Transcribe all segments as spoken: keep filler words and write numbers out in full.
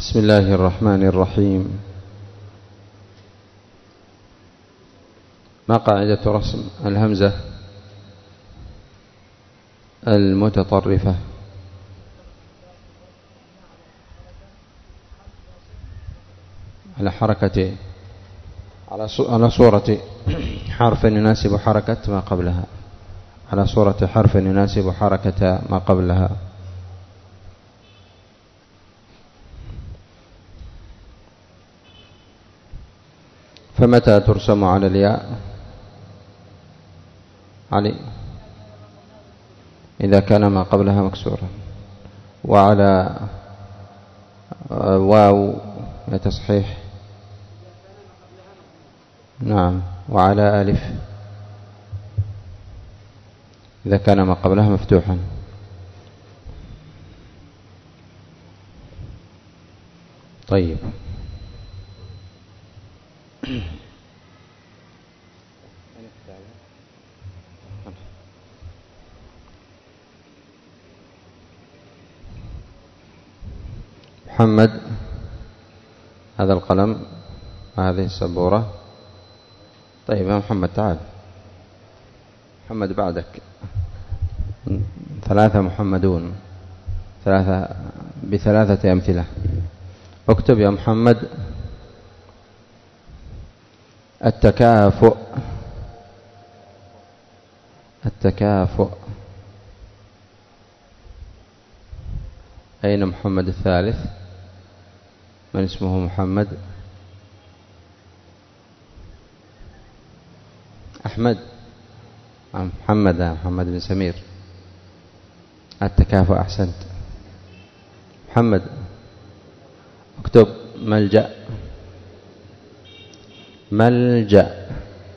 بسم الله الرحمن الرحيم. ما قاعدة رسم الهمزة المتطرفة؟ على حركة على صورة حرف يناسب حركة ما قبلها، على صورة حرف يناسب حركة ما قبلها. فمتى ترسم على الياء؟ علي إذا كان ما قبلها مكسورا، وعلى واو تصحيح، نعم، وعلى ألف إذا كان ما قبلها مفتوحا. طيب، محمد، هذا القلم وهذه السبورة. طيب يا محمد تعال، محمد بعدك، ثلاثة محمدون، ثلاثة بثلاثة أمثلة. اكتب يا محمد التكافؤ. التكافؤ. أين محمد الثالث؟ من اسمه محمد؟ أحمد. محمد محمد بن سمير. التكافؤ، أحسنت. محمد اكتب ملجأ. ملجأ.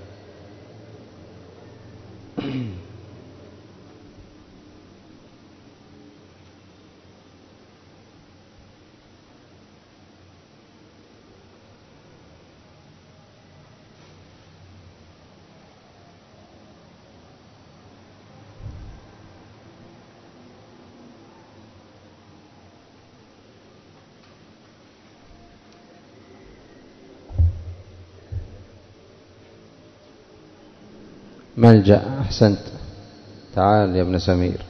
ملجأ، أحسنت. تعال يا ابن سمير.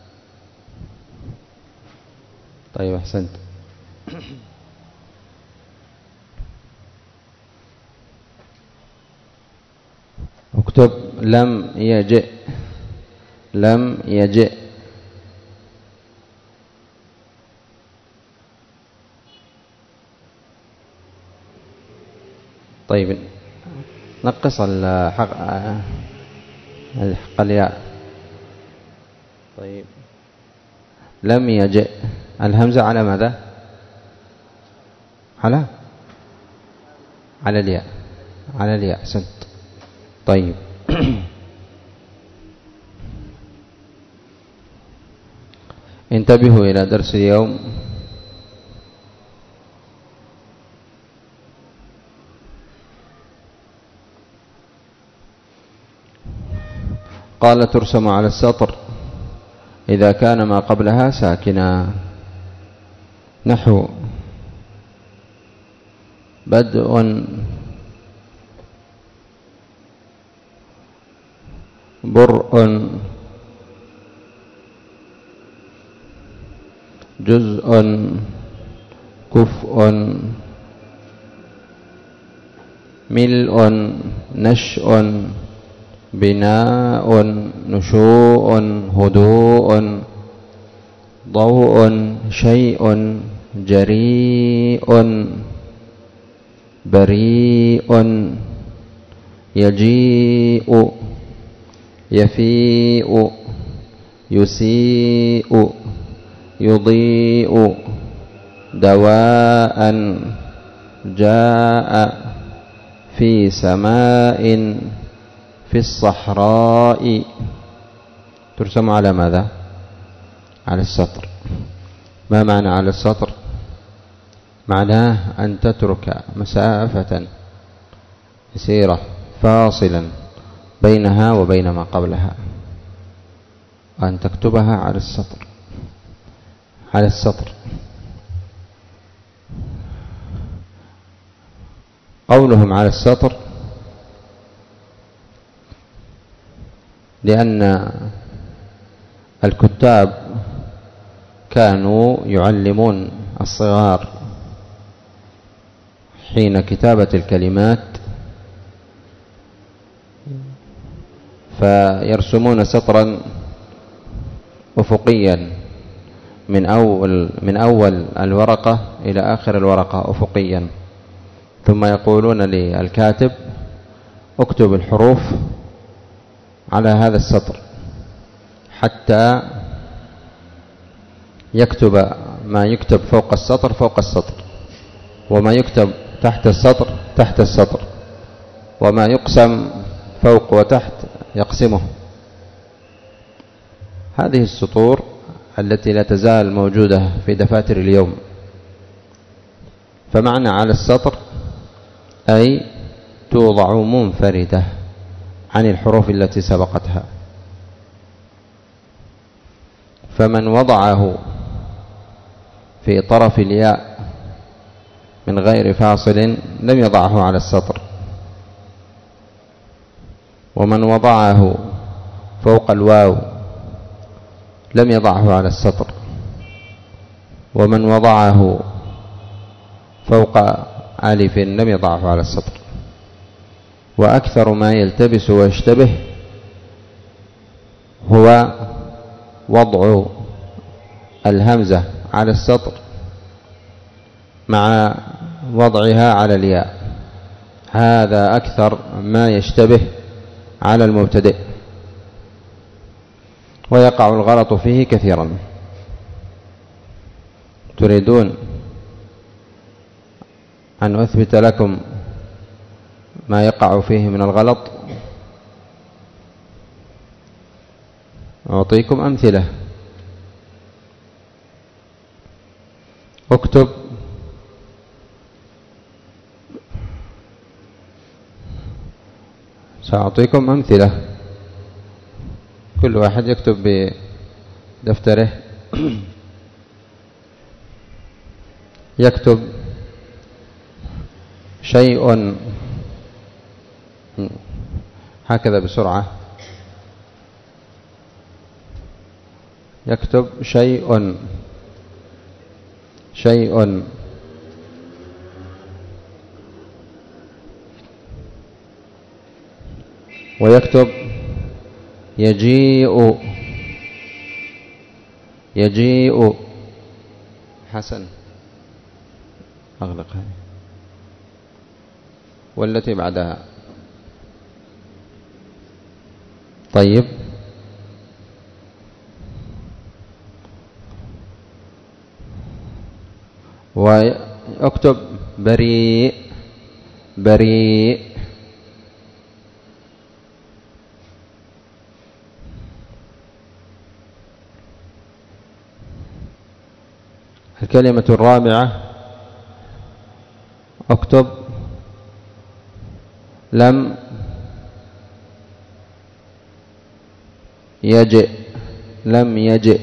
طيب أحسنت. اكتب لم يجئ. لم يجئ. طيب نقص الحق الحق الياء. طيب لم يجئ، الهمزة على ماذا؟ على على الياء. على الياء، أحسنت. طيب انتبهوا إلى درس اليوم. قال ترسم على السطر إذا كان ما قبلها ساكنا، نحو بدء، برء، جزء، كفء، ملء، نشء، بناء، نشوء، هدوء، ضوء، شيء، جريء، بريء، يجيء، يفيء، يسيء، يضيء، دواء، جاء، في سماء، في الصحراء. ترسم على ماذا؟ على السطر. ما معنى على السطر؟ معناه أن تترك مسافة يسيرة فاصلا بينها وبين ما قبلها، وأن تكتبها على السطر. على السطر. وقولهم على السطر لأن الكتاب كانوا يعلمون الصغار حين كتابة الكلمات فيرسمون سطرا أفقيا من أول من أول الورقة إلى آخر الورقة أفقيا، ثم يقولون للكاتب اكتب الحروف على هذا السطر حتى يكتب ما يكتب فوق السطر فوق السطر، وما يكتب تحت السطر تحت السطر، وما يقسم فوق وتحت يقسمه. هذه السطور التي لا تزال موجودة في دفاتر اليوم. فمعنى على السطر أي توضع منفردة عن الحروف التي سبقتها، فمن وضعه في طرف الياء من غير فاصل لم يضعه على السطر، ومن وضعه فوق الواو لم يضعه على السطر، ومن وضعه فوق ألف لم يضعه على السطر. وأكثر ما يلتبس ويشتبه هو وضع الهمزة على السطر مع وضعها على الياء، هذا أكثر ما يشتبه على المبتدئ ويقع الغلط فيه كثيرا. تريدون أن أثبت لكم ما يقع فيه من الغلط؟ أعطيكم أمثلة. اكتب سأعطيكم أمثلة، كل واحد يكتب بدفتره. يكتب شيء هكذا بسرعة، يكتب شيء شيء ويكتب يجيء يجيء. حسن أغلق هذه والتي بعدها. طيب واكتب بريء بريء. الكلمة الرابعة اكتب لم يجئ لم يجئ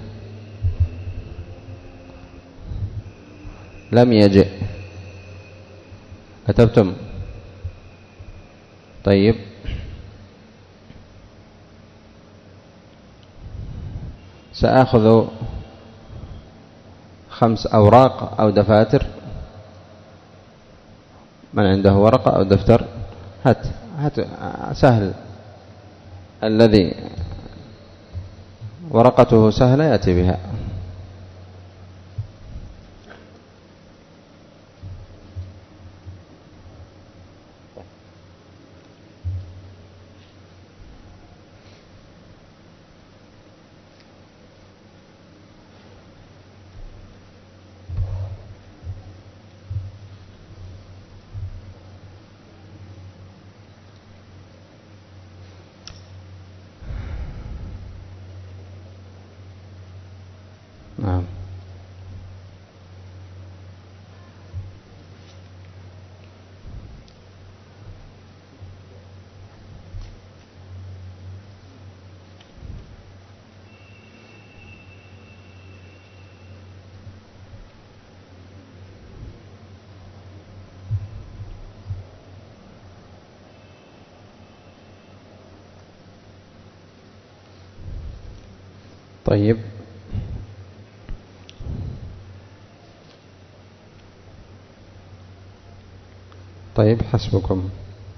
لم يجئ. كتبتم؟ طيب سأخذ خمس أوراق أو دفاتر، من عنده ورقة أو دفتر هات هات سهل، الذي ورقته سهلة يأتي بها. نعم. طيب طيب حسبكم.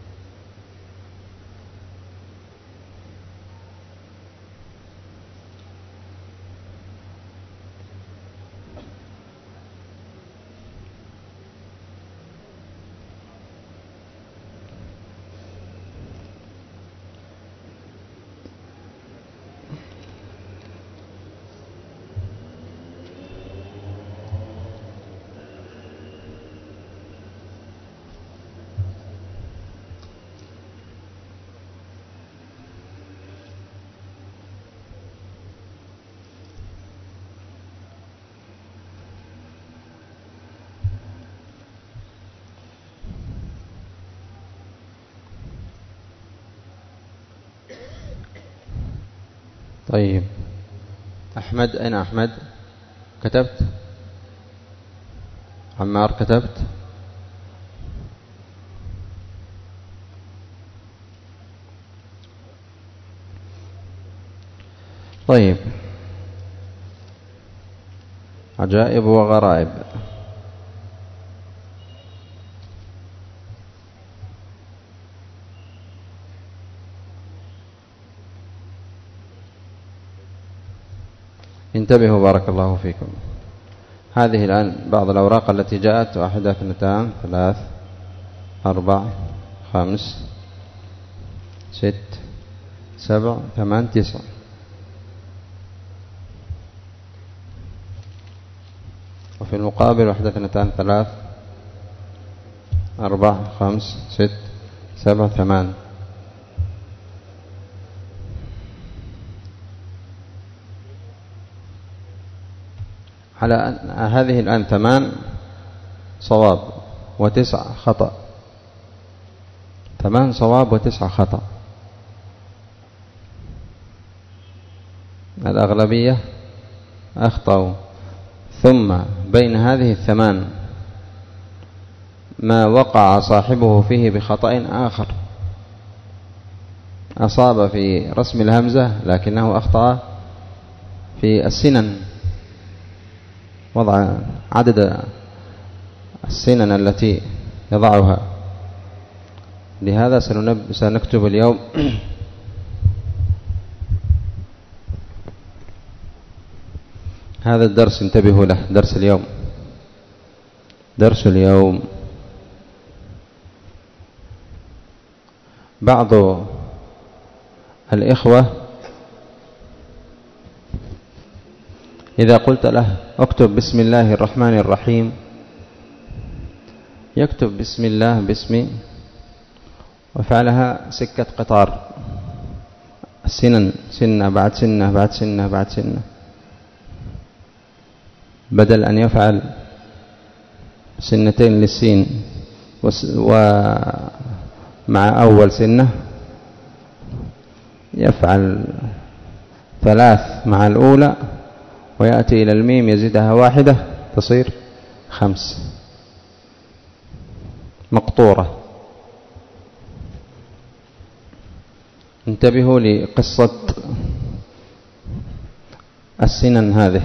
طيب أحمد، أين أحمد؟ كتبت؟ عمار كتبت؟ طيب عجائب وغرائب. انتبهوا بارك الله فيكم. هذه الآن بعض الأوراق التي جاءت: واحدة، اثنتان، ثلاث، أربع، خمس، ست، سبع، ثمان، تسع. وفي المقابل: واحدة، اثنتان، ثلاث، أربع، خمس، ست، سبع، ثمان. على هذه الآن ثمان صواب وتسع خطأ. ثمان صواب وتسع خطأ. الأغلبية أخطأوا. ثم بين هذه الثمان ما وقع صاحبه فيه بخطأ آخر، أصاب في رسم الهمزة لكنه أخطأ في السنن، وضع عدد السنن التي يضعها. لهذا سنكتب اليوم هذا الدرس. انتبهوا له، درس اليوم. درس اليوم بعض الإخوة إذا قلت له اكتب بسم الله الرحمن الرحيم يكتب بسم الله باسمي وفعلها سكة قطار، السنن سنة بعد سنة بعد سنة بعد سنة، بدل أن يفعل سنتين للسين ومع أول سنة يفعل ثلاث مع الأولى، ويأتي إلى الميم يزيدها واحدة تصير خمس، مقطورة. انتبهوا لقصة السنن هذه.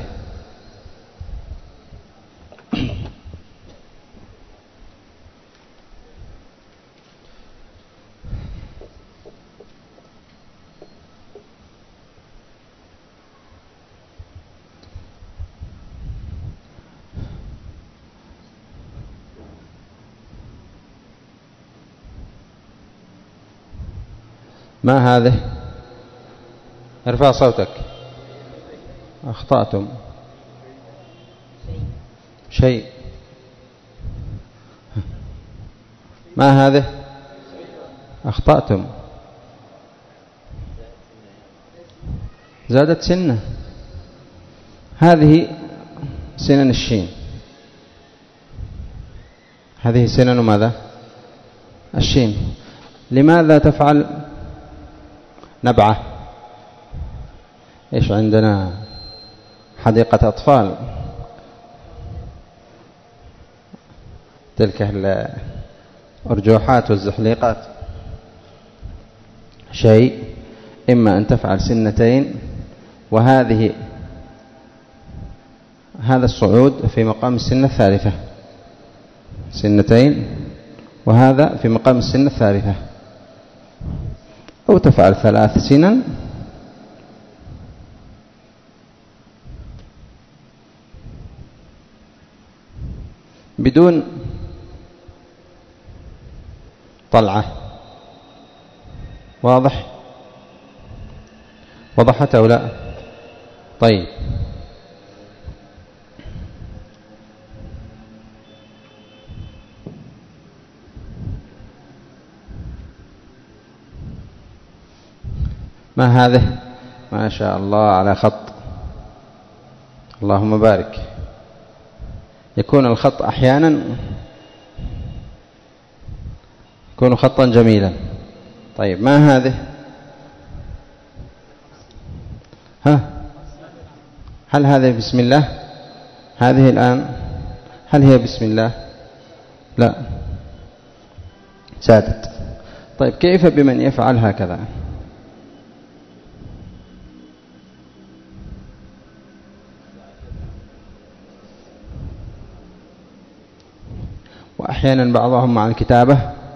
ما هذه؟ ارفع صوتك. أخطأتم شيء. ما هذه؟ أخطأتم. زادت سنة. هذه سنن الشين، هذه سنن ماذا؟ الشين. لماذا تفعل نبعة؟ إيش عندنا حديقة أطفال، تلك الأرجوحات والزحليقات. شيء إما أن تفعل سنتين وهذه هذا الصعود في مقام السنة الثالثة، سنتين، وهذا في مقام السنة الثالثة. أو تفعل ثلاث سنن بدون طلعة. واضح؟ وضحت أو لا؟ طيب، ما هذه؟ ما شاء الله على خط، اللهم بارك. يكون الخط أحيانا يكون خطا جميلا. طيب، ما هذه؟ ها، هل هذه بسم الله؟ هذه الآن هل هي بسم الله؟ لا، سادت. طيب، كيف بمن يفعل هكذا؟ وأحيانا بعضهم مع الكتابة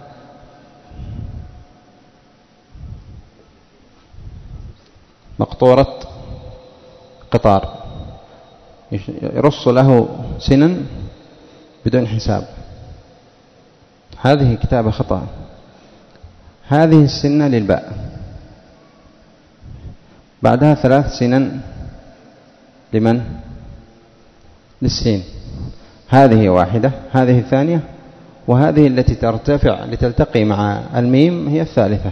مقطورة قطار، يرص له سنن بدون حساب. هذه كتابة خطأ. هذه السنة للباء، بعدها ثلاث سنن لمن؟ للسين. هذه واحدة، هذه الثانية، وهذه التي ترتفع لتلتقي مع الميم هي الثالثة،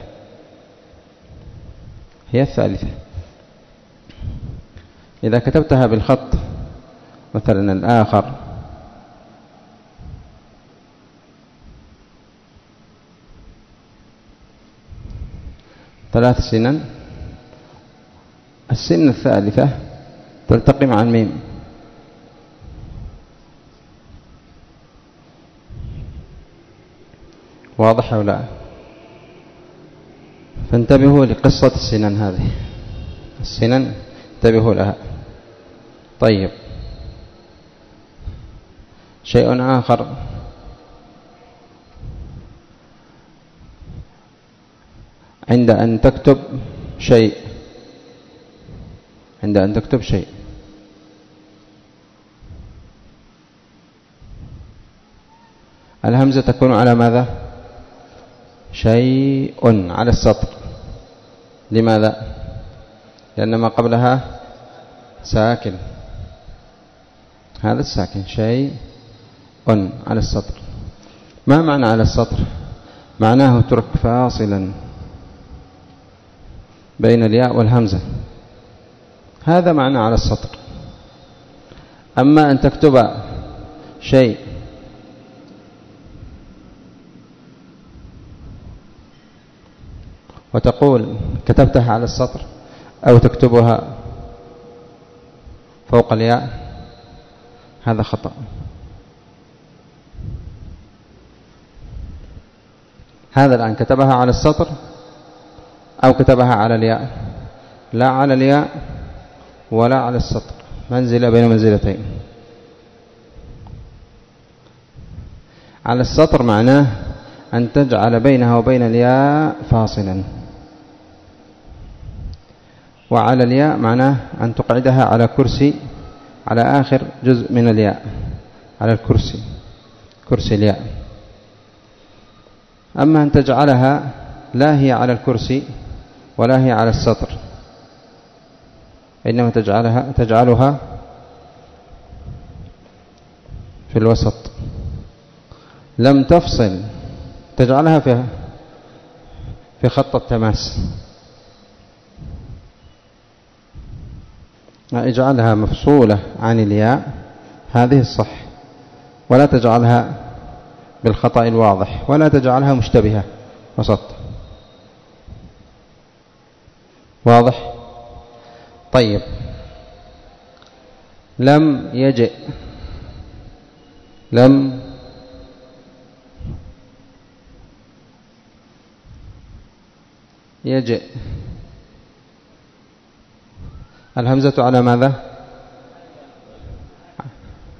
هي الثالثة. إذا كتبتها بالخط مثلا الآخر ثلاث سنن، السنة الثالثة تلتقي مع الميم. واضح أو لا؟ فانتبهوا لقصة السنن هذه، السنن انتبهوا لها. طيب، شيء آخر، عند أن تكتب شيء، عند أن تكتب شيء الهمزة تكون على ماذا؟ شيء، على السطر. لماذا؟ لأن ما قبلها ساكن، هذا الساكن شيء على السطر. ما معنى على السطر؟ معناه اترك فاصلا بين الياء والهمزة، هذا معنى على السطر. أما أن تكتب شيء وتقول كتبتها على السطر، أو تكتبها فوق الياء، هذا خطأ. هذا الآن كتبها على السطر أو كتبها على الياء، لا على الياء ولا على السطر، منزلة بين منزلتين. على السطر معناه أن تجعل بينها وبين الياء فاصلا، وعلى الياء معناه أن تقعدها على كرسي، على آخر جزء من الياء، على الكرسي، كرسي الياء. أما أن تجعلها لا هي على الكرسي ولا هي على السطر، إنما تجعلها تجعلها في الوسط، لم تفصل، تجعلها في في خط التماس، اجعلها مفصولة عن الياء، هذه الصح، ولا تجعلها بالخطأ الواضح، ولا تجعلها مشتبهة وسط. واضح؟ طيب، لم يجئ، لم يجئ، الهمزة على ماذا؟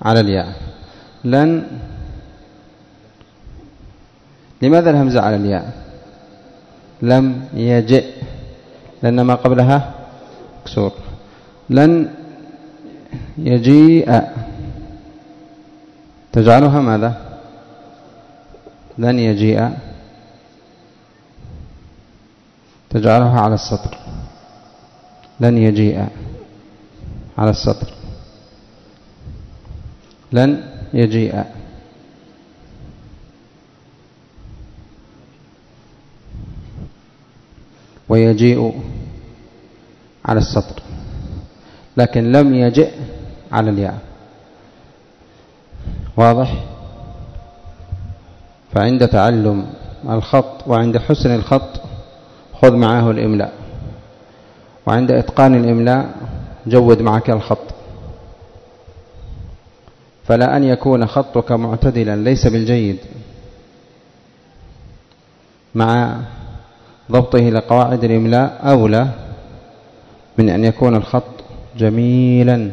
على الياء. لن، لماذا الهمزة على الياء؟ لم يجئ، لأن ما قبلها مكسور. لن يجيء تجعلها ماذا؟ لن يجيء تجعلها على السطر. لن يجيء على السطر. لن يجيء. ويجيء على السطر، لكن لم يجئ على الياء. واضح؟ فعند تعلم الخط وعند حسن الخط خذ معه الإملاء، وعند إتقان الإملاء جود معك الخط. فلا أن يكون خطك معتدلا ليس بالجيد مع ضبطه لقواعد الإملاء أولى من أن يكون الخط جميلا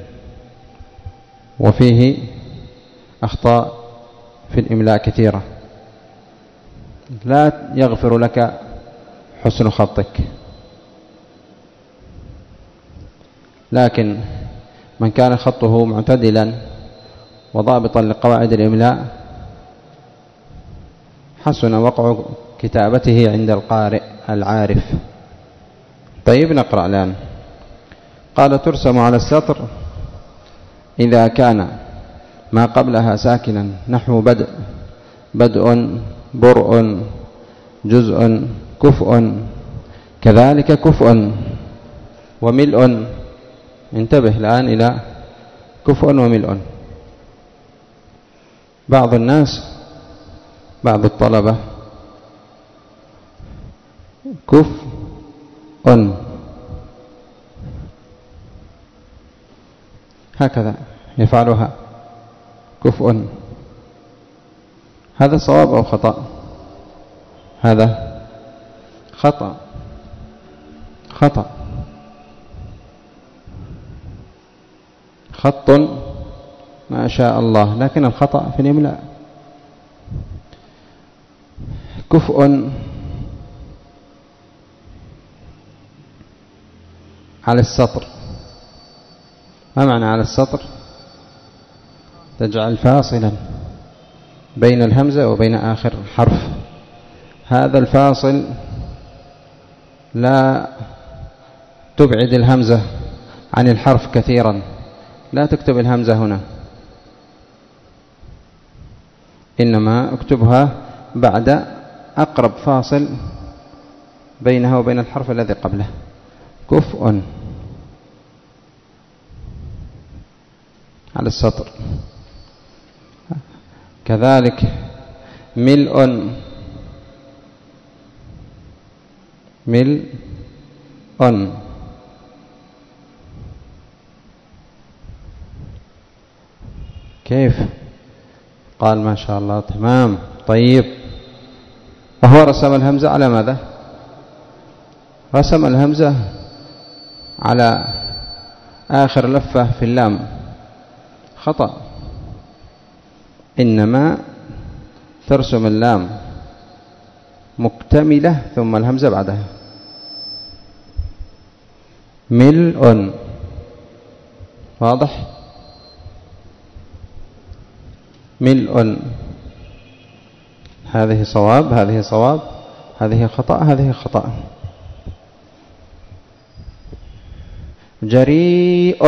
وفيه أخطاء في الإملاء كثيرة. لا يغفر لك حسن خطك، لكن من كان خطه معتدلا وضابطا لقواعد الإملاء حسن وقع كتابته عند القارئ العارف. طيب نقرأ الآن. قال ترسم على السطر إذا كان ما قبلها ساكنا، نحو بدء، بدء، برء، جزء، كفء، كذلك كفء وملء. انتبه الآن إلى كفء وملء. بعض الناس، بعض الطلبة كفء هكذا يفعلها، كفء. هذا صواب أو خطأ؟ هذا خطأ، خطأ. خط ما شاء الله، لكن الخطأ في الإملاء. كفء على السطر. ما معنى على السطر؟ تجعل فاصلا بين الهمزة وبين آخر حرف. هذا الفاصل لا تبعد الهمزة عن الحرف كثيرا، لا تكتب الهمزة هنا، إنما اكتبها بعد أقرب فاصل بينها وبين الحرف الذي قبله. كفء على السطر. كذلك ملء، ملء. كيف؟ قال ما شاء الله تمام. طيب، وهو رسم الهمزة على ماذا؟ رسم الهمزة على آخر لفة في اللام. خطأ. إنما ترسم اللام مكتملة ثم الهمزة بعدها. ملء. واضح؟ ملء. هذه صواب، هذه صواب، هذه خطأ، هذه خطأ. جريء،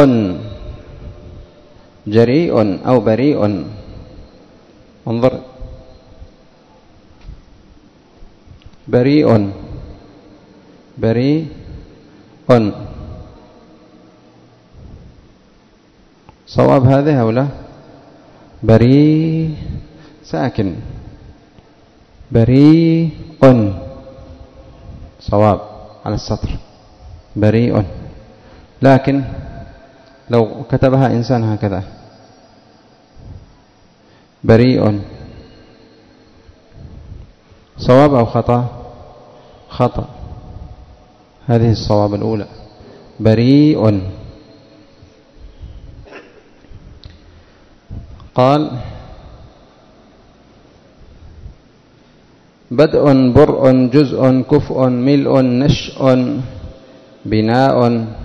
جريء أو بريء. انظر، بريء، بريء. صواب هذه أو لا؟ بريء ساكن، بريء صواب على السطر، بريء. لكن لو كتبها إنسان هكذا بريء، صواب أو خطأ؟ خطأ. هذه الصواب الأولى، بريء. قال بدء برء جزء كفء ملء نشء بناء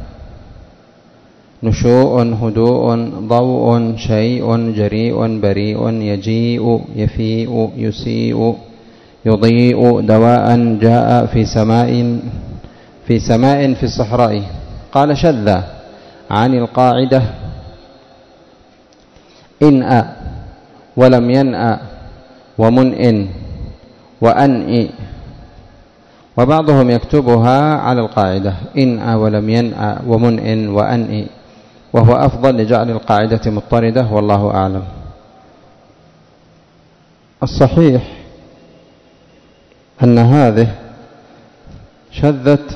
نشوء هدوء ضوء شيء جريء بريء يجيء يفيء يسيء يضيء دواء جاء في سماء في سماء في الصحراء. قال شذ عن القاعدة إنأ ولم ينأ ومنئن وأنئ، وبعضهم يكتبها على القاعدة إنأ ولم ينأ ومنئن وأنئ، وهو أفضل لجعل القاعدة مضطردة والله أعلم. الصحيح أن هذه شذت،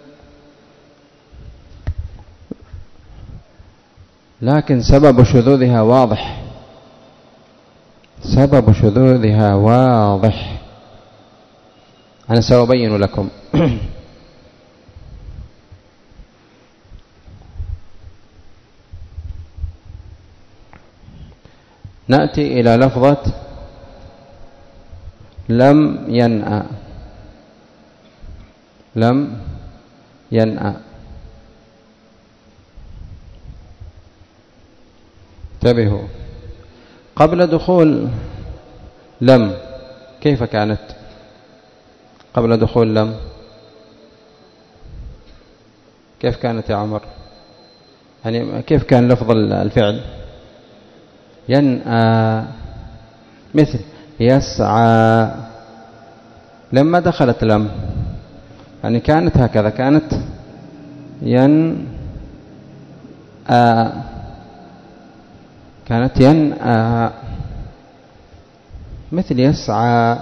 لكن سبب شذوذها واضح، سبب شذوذها واضح، أنا سأبين لكم. نأتي إلى لفظة لم ينأ، لم ينأ، انتبهوا، قبل دخول لم كيف كانت؟ قبل دخول لم كيف كانت يا عمر؟ يعني كيف كان لفظ الفعل؟ ينأى مثل يسعى. لما دخلت لم يعني كانت هكذا، كانت ينأى، كانت ينأى مثل يسعى،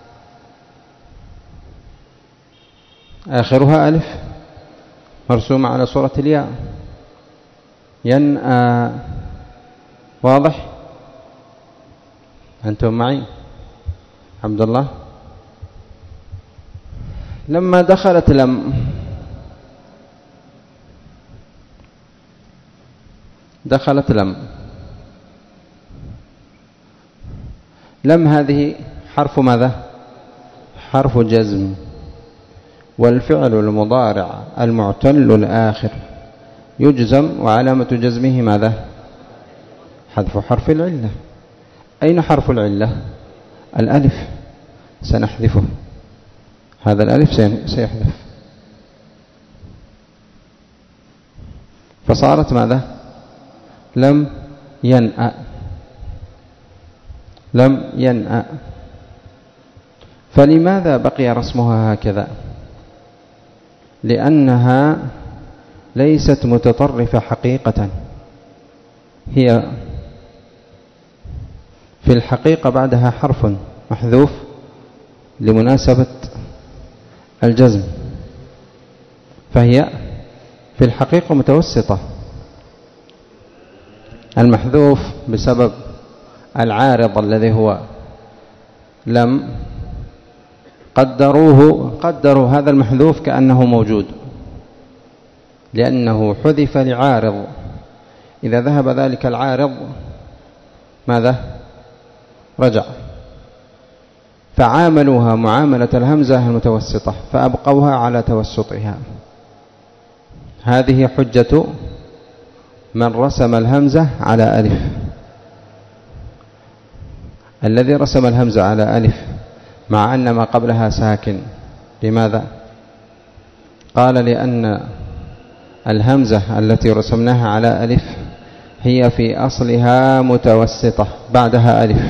آخرها ألف مرسومة على صورة الياء. ينأى، واضح؟ أنتم معي؟ عبد الله، لما دخلت لم دخلت لم لم هذه حرف ماذا؟ حرف جزم، والفعل المضارع المعتل الآخر يجزم، وعلامة جزمه ماذا؟ حذف حرف العلة. أين حرف العلة؟ الألف، سنحذفه، هذا الألف سيحذف، فصارت ماذا؟ لم ينأ، لم ينأ. فلماذا بقي رسمها هكذا؟ لأنها ليست متطرفة حقيقة، هي في الحقيقة بعدها حرف محذوف لمناسبة الجزم، فهي في الحقيقة متوسطة. المحذوف بسبب العارض الذي هو لم قدروه قدروا هذا المحذوف كأنه موجود، لأنه حذف لعارض، إذا ذهب ذلك العارض ماذا؟ رجع، فعاملوها معاملة الهمزة المتوسطة فأبقوها على توسطها. هذه حجة من رسم الهمزة على ألف. الذي رسم الهمزة على ألف مع أن ما قبلها ساكن، لماذا؟ قال لأن الهمزة التي رسمناها على ألف هي في أصلها متوسطة بعدها ألف،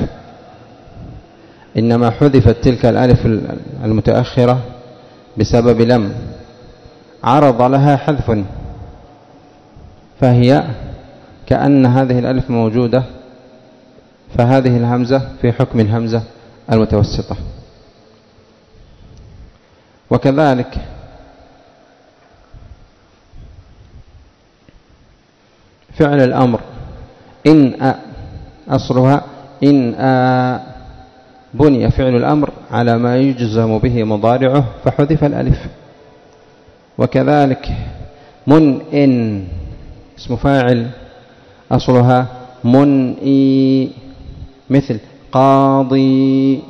إنما حذفت تلك الألف المتأخرة بسبب لم عرض لها حذف، فهي كأن هذه الألف موجودة، فهذه الهمزة في حكم الهمزة المتوسطة. وكذلك فعل الأمر إن أصلها إن بني فعل الأمر على ما يجزم به مضارعه فحذف الألف. وكذلك منئن اسم فاعل أصلها منئي مثل قاضي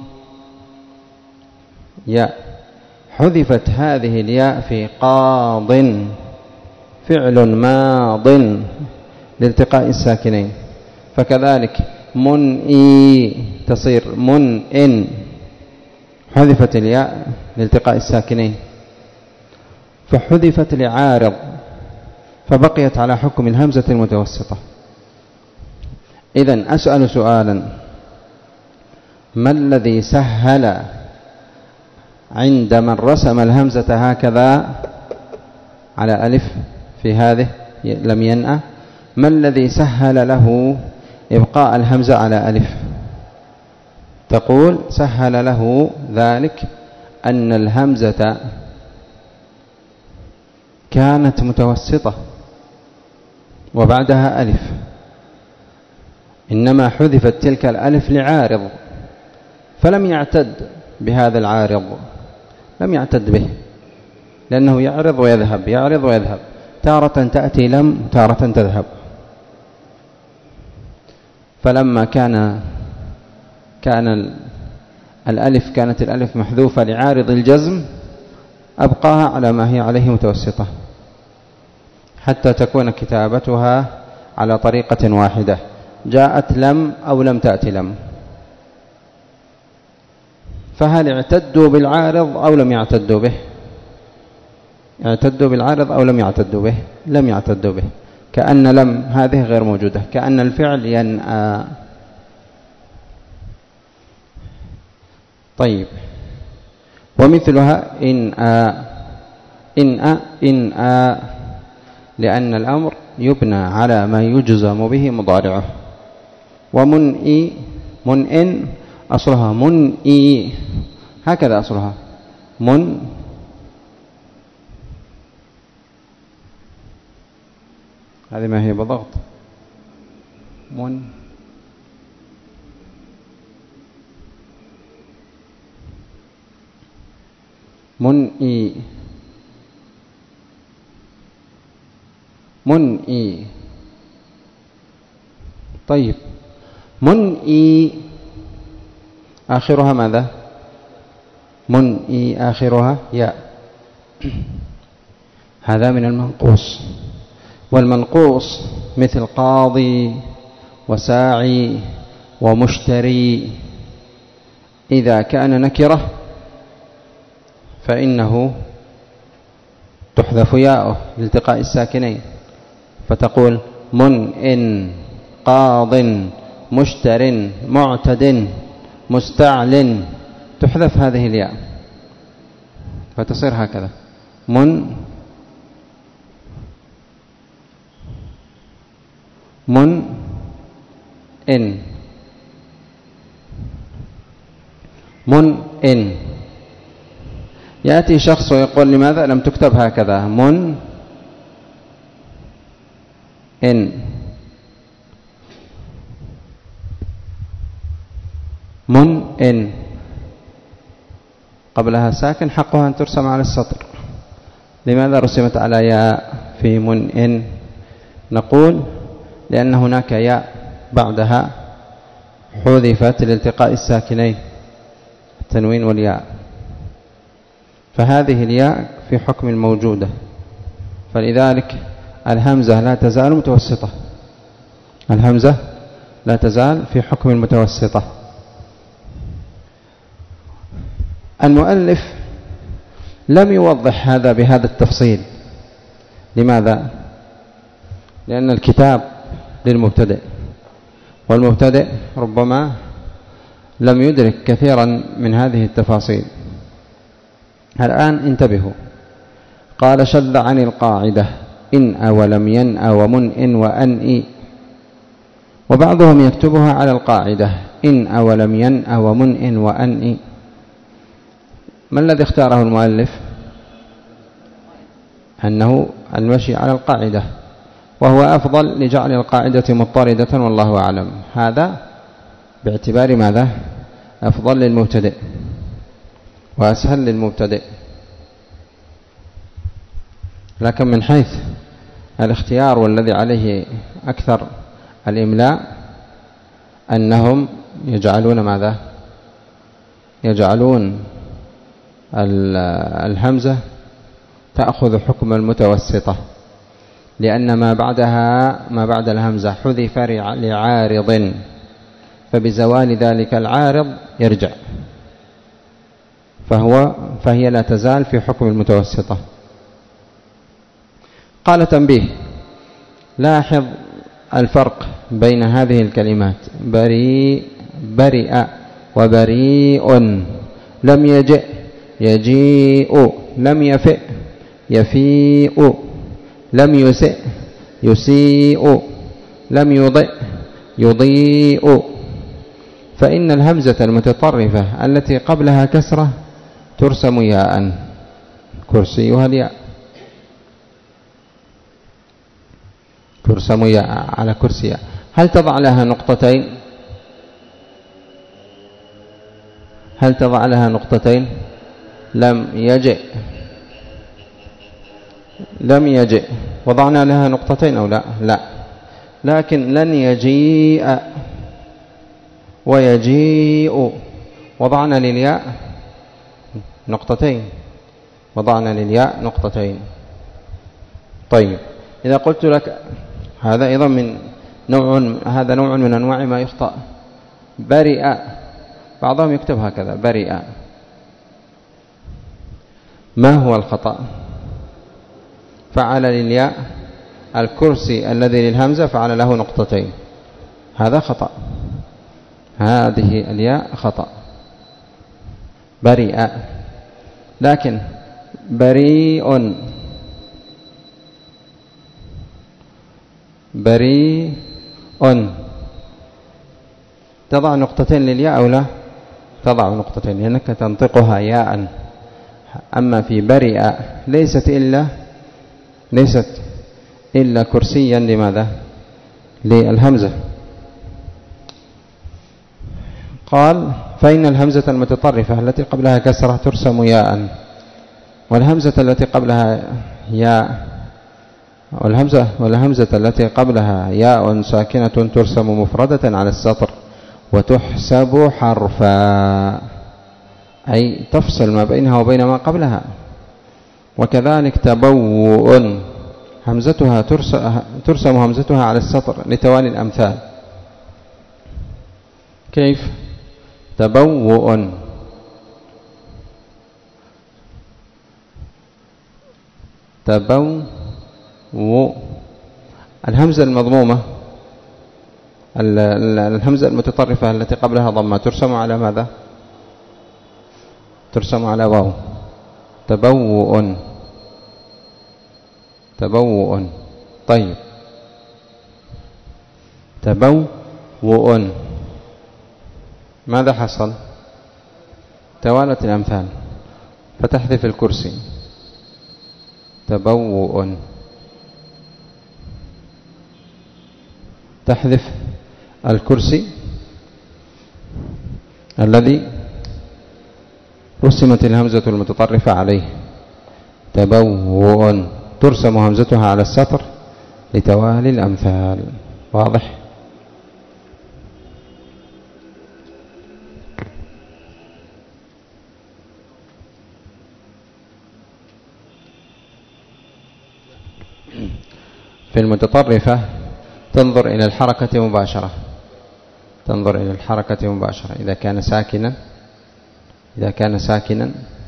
ياء، حذفت هذه الياء في قاض فعل ماض لالتقاء الساكنين. فكذلك منئي تصير منئن، حذفت الياء لالتقاء الساكنين فحذفت لعارض، فبقيت على حكم الهمزة المتوسطة. إذن أسأل سؤالا: ما الذي سهل عند من رسم الهمزة هكذا على ألف في هذه لم ينأ؟ ما الذي سهل له إبقاء الهمزة على ألف؟ تقول سهل له ذلك أن الهمزة كانت متوسطة وبعدها ألف، إنما حذفت تلك الألف لعارض، فلم يعتد بهذا العارض، لم يعتد به، لأنه يعرض ويذهب يعرض ويذهب، تارة تأتي لم، تارة تذهب. فلما كان كان الألف كانت الألف محذوفة لعارض الجزم أبقاها على ما هي عليه متوسطة، حتى تكون كتابتها على طريقة واحدة، جاءت لم أو لم تأتي لم. فهل اعتدوا بالعارض أو لم يعتدوا به؟ اعتدوا بالعارض أو لم يعتدوا به؟ لم يعتدوا به، كأن لم هذه غير موجودة، كأن الفعل ينأى. طيب، ومثلها إنأى إنأى إنأى، لأن الأمر يبنى على ما يجزم به مضارعه. ومنئي منئن أصلها منئي، هكذا أصلها من هذه ما هي بضغط من منئي منئي. طيب، منئي آخرها ماذا؟ منئي آخرها ياء، هذا من المنقوص. والمنقوص مثل قاضي وساعي ومشتري، إذا كان نكرة فإنه تحذف ياءه لالتقاء الساكنين، فتقول منئن قاض مشتر معتد مستعل، تحذف هذه الياء فتصير هكذا من من إن من إن. يأتي شخص ويقول لماذا لم تكتب هكذا من إن؟ من إن قبلها ساكن حقها أن ترسم على السطر، لماذا رسمت على ياء في من إن؟ نقول لأن هناك ياء بعدها حذفت لالتقاء الساكنين التنوين والياء، فهذه الياء في حكم الموجودة، فلذلك الهمزة لا تزال متوسطة، الهمزة لا تزال في حكم المتوسطة. المؤلف لم يوضح هذا بهذا التفصيل، لماذا؟ لأن الكتاب للمبتدئ، والمبتدئ ربما لم يدرك كثيرا من هذه التفاصيل. الآن انتبهوا، قال شذ عن القاعدة إن ولم ينأ ومن إن وأنئ، وبعضهم يكتبها على القاعدة إن ولم ينأ ومن إن وأنئ. ما الذي اختاره المؤلف؟ أنه المشي على القاعدة، وهو أفضل لجعل القاعدة مضطردة، والله أعلم. هذا باعتبار ماذا؟ أفضل للمبتدئ وأسهل للمبتدئ. لكن من حيث الاختيار والذي عليه أكثر الإملاء أنهم يجعلون ماذا؟ يجعلون الهمزة تأخذ حكم المتوسطة، لأن ما بعدها ما بعد الهمزة حذف لعارض، فبزوال ذلك العارض يرجع، فهو فهي لا تزال في حكم المتوسطة. قال تنبيه: لاحظ الفرق بين هذه الكلمات بريء برئ وبريء. لم يجئ يجيء، لم يفئ يفيء، لم يسئ يسيء، لم يضئ يضيء. فإن الهمزة المتطرفة التي قبلها كسرة ترسم ياء، كرسيها الياء، ترسم ياء على كرسي. هل تضع لها نقطتين؟ هل تضع لها نقطتين؟ لم يجئ لم يجئ وضعنا لها نقطتين أو لا؟ لا. لكن لن يجيء ويجيء وضعنا للياء نقطتين، وضعنا للياء نقطتين. طيب، إذا قلت لك هذا أيضا من نوع هذا نوع من أنواع ما يخطأ. برئ، بعضهم يكتب هكذا برئ. ما هو الخطأ؟ فعل للياء الكرسي الذي للهمزة فعل له نقطتين، هذا خطأ، هذه الياء خطأ. برئ. لكن بريء بريء تضع نقطتين للياء أو لا؟ تضع نقطتين لأنك تنطقها ياء. أما في برئ ليست إلا ليست إلا كرسيا لماذا؟ للهمزة. قال: فإن الهمزة المتطرفة التي قبلها كسرة ترسم ياء، والهمزة التي قبلها ياء والهمزة والهمزة التي قبلها ياء ساكنة ترسم مفردة على السطر وتحسب حرفا، أي تفصل ما بينها وبين ما قبلها. وكذلك تبوء همزتها ترسم همزتها على السطر لتوالي الأمثال. كيف؟ تبوء تبوء الهمزة المضمومة الهمزة المتطرفة التي قبلها ضمة ترسم على ماذا؟ ترسم على واو. تبوء تبوء. طيب، تبوء ماذا حصل؟ توالت الأمثال فتحذف الكرسي. تبوء تحذف الكرسي الذي رسمت الهمزة المتطرفة عليه. تبوء ترسم همزتها على السطر لتوالي الأمثال. واضح؟ في المتطرفة تنظر إلى الحركة مباشرة، تنظر إلى الحركة مباشرة. إذا كان ساكنا إذا كان ساكنا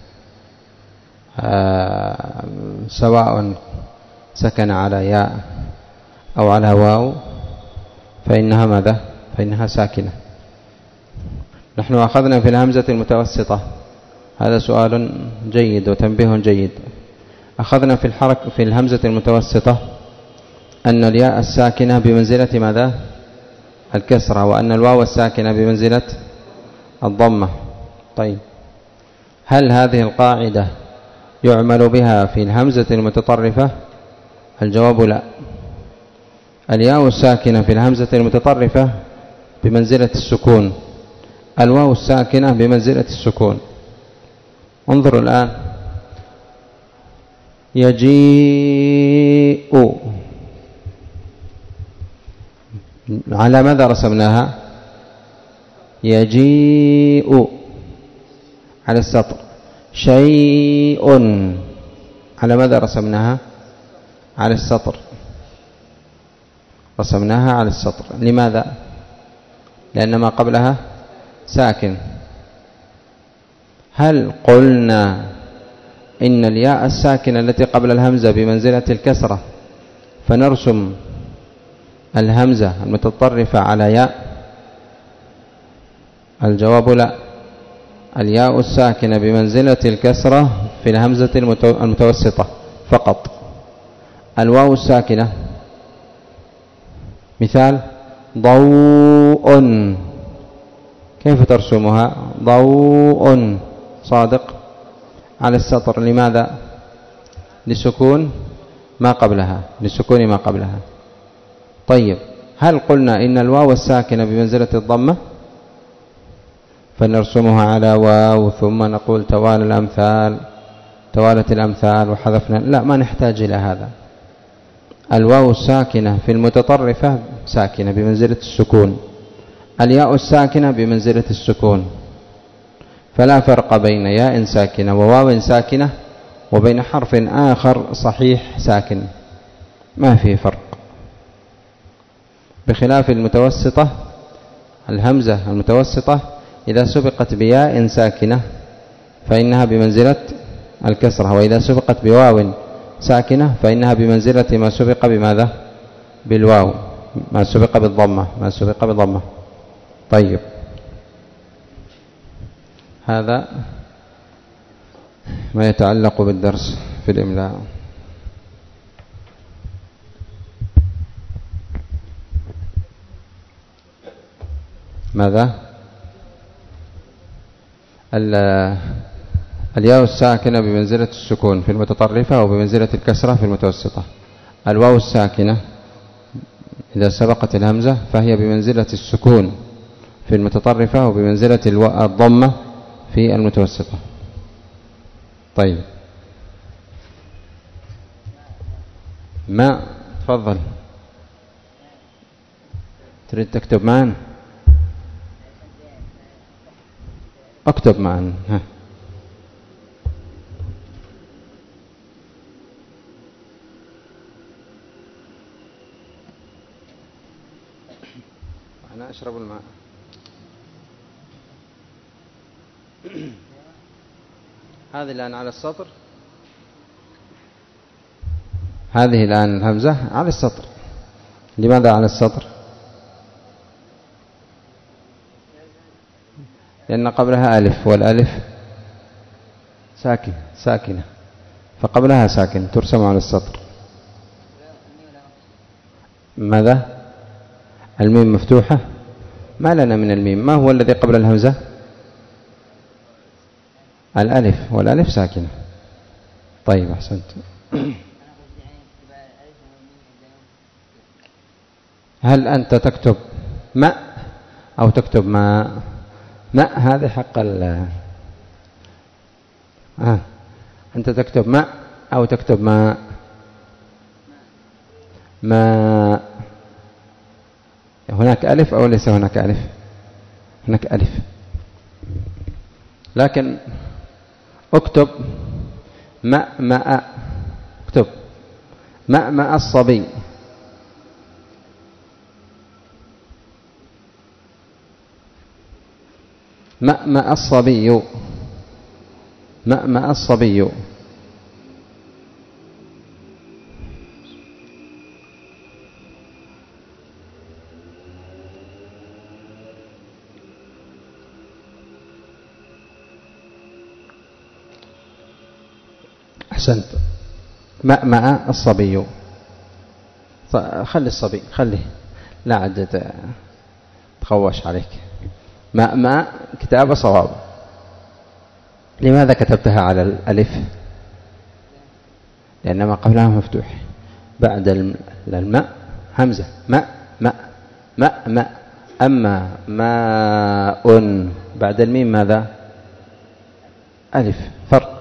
آه سواء سكن على ياء أو على واو فإنها ماذا؟ فإنها ساكنة. نحن أخذنا في الهمزة المتوسطة، هذا سؤال جيد وتنبيه جيد. أخذنا في الحركة في الهمزة المتوسطة أن الياء الساكنة بمنزلة ماذا؟ الكسرة، وأن الواو الساكنة بمنزلة الضمة. طيب، هل هذه القاعدة يعمل بها في الهمزة المتطرفة؟ الجواب لا. الياء الساكنة في الهمزة المتطرفة بمنزلة السكون، الواو الساكنة بمنزلة السكون. انظروا الآن: يجيء على ماذا رسمناها؟ يجيء على السطر. شيء على ماذا رسمناها؟ على السطر، رسمناها على السطر. لماذا؟ لأن ما قبلها ساكن. هل قلنا إن الياء الساكنة التي قبل الهمزة بمنزلة الكسرة فنرسم الهمزة المتطرفة على ياء؟ الجواب لا. الياء الساكنة بمنزلة الكسرة في الهمزة المتوسطة فقط. الواو الساكنة مثال ضوء، كيف ترسمها؟ ضوء صادق على السطر. لماذا؟ لسكون ما قبلها، لسكون ما قبلها. طيب، هل قلنا إن الواو الساكنة بمنزلة الضمة فنرسمها على واو ثم نقول توالى الأمثال توالت الأمثال وحذفنا؟ لا، ما نحتاج إلى هذا. الواو الساكنة في المتطرفة ساكنة بمنزلة السكون، الياء الساكنة بمنزلة السكون، فلا فرق بين ياء ساكنة وواو ساكنة وبين حرف آخر صحيح ساكن، ما فيه فرق. بخلاف المتوسطة، الهمزة المتوسطة إذا سبقت بياء ساكنة فإنها بمنزلة الكسرة، وإذا سبقت بواو ساكنة فإنها بمنزلة ما سبق بماذا؟ بالواو، ما سبق بالضمة، ما سبق بالضمة. طيب، هذا ما يتعلق بالدرس في الإملاء. ماذا؟ الياء الساكنة بمنزلة السكون في المتطرفة وبمنزلة الكسرة في المتوسطة. الواو الساكنة إذا سبقت الهمزة فهي بمنزلة السكون في المتطرفة وبمنزلة الضمة في المتوسطة. طيب، ما تفضل، تريد تكتب معا؟ اكتب معا. ها. أنا أشرب الماء. هذه الآن على السطر، هذه الآن الهمزة على السطر. لماذا على السطر؟ لأن قبلها ألف، والألف ساكن ساكنة، فقبلها ساكن ترسم على السطر. ماذا؟ الميم مفتوحة؟ ما لنا من الميم. ما هو الذي قبل الهمزة؟ الألف، والألف ساكنة. طيب، أحسنت. هل أنت تكتب ماء أو تكتب ماء؟ ماء هذا حق ال آه. أنت تكتب ماء أو تكتب ماء؟ ماء. هناك ألف أو ليس هناك ألف؟ هناك ألف، لكن اكتب ماء ماء، اكتب ماء ماء الصبي. ماء ماء الصبي، ماء ماء الصبي. أحسنت. ماء ماء الصبي. خلي الصبي، خليه، لا عد تخوش عليك. ماء ماء كتابة صواب. لماذا كتبتها على الألف؟ لأن ما قبلها مفتوح، بعد الماء همزة. ماء ماء ماء ماء. أما ماء بعد الميم ماذا؟ ألف. فرق.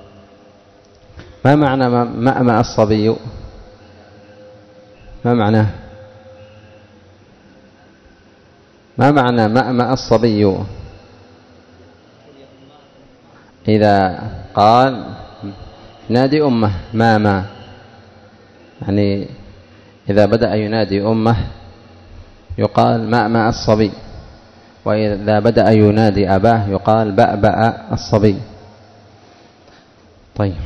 ما معنى ماء ماء الصبي؟ ما معناه؟ ما معنى مأمأ الصبي؟ إذا قال نادي أمه ماما، يعني إذا بدأ ينادي أمه يقال مأمأ الصبي، وإذا بدأ ينادي أباه يقال بأبأ الصبي. طيب،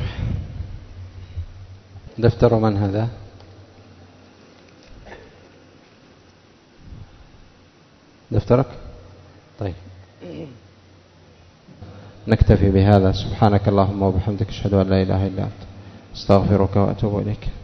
دفتر من هذا؟ دفترك؟ طيب، نكتفي بهذا. سبحانك اللهم وبحمدك، أشهد أن لا إله إلا أنت، استغفرك وأتوب إليك.